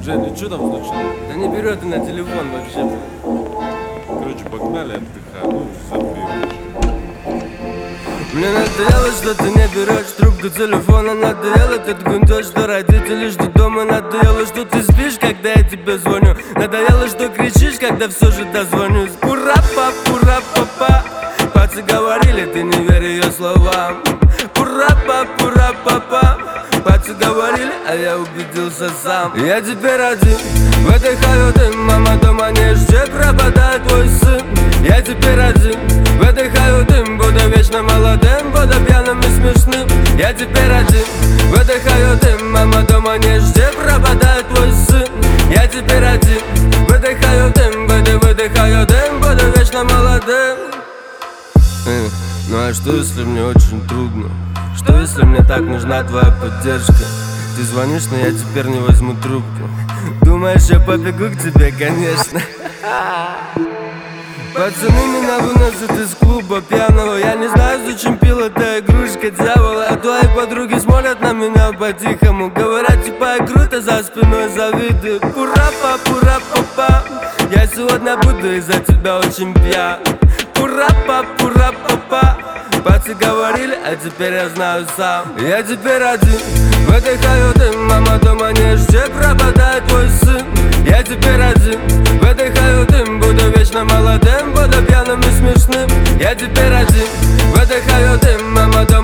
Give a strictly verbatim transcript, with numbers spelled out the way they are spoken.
Женя, что там случилось? Да не берет и на телефон вообще. Короче, погнали отдыхать. Ну, забей. Мне надоело, что ты не берешь трубку телефона. Надоело этот гундеж, что родители ждут дома. Надоело, что ты спишь, когда я тебе звоню. Надоело, что кричишь, когда все же дозвонюсь. Пура-па, пура-па-па. Пацы говорили, ты не верь ее словам. Пура-па, пура-па-па. Пацы говорили, а я убедился сам. Я теперь один в этой хаюте. Мама дома не ждет, пропадает твой сын. Я теперь один в этой хаюте. Буду вечно молодым, буду пьяным и смешным. Я теперь один в этой хаюте. Мама дома не ждет, пропадает твой сын. Я теперь один в этой хаюте. Буду в этой хаюте, буду вечно молодым. Э, ну а что если мне очень трудно? Что если мне так нужна твоя поддержка? Ты звонишь, но я теперь не возьму трубку. Думаешь, я побегу к тебе, конечно. Пацаны меня выносят из клуба пьяного. Я не знаю, зачем пил эта игрушка дьявола. А твои подруги смотрят на меня по-тихому. Говорят, типа я круто, за спиной завидуют. Пура-па, пура-па-па. Я сегодня буду из-за тебя очень пьян. Пура-па, пура-па-па. Пацы говорили, а теперь я знаю сам. Я теперь один в этой хаюте. Мама дома не ждет, пропадает твой сын. Я теперь один в этой хаюте. Буду вечно молодым, буду пьяным и смешным. Я теперь один в этой хаюте. Мама дома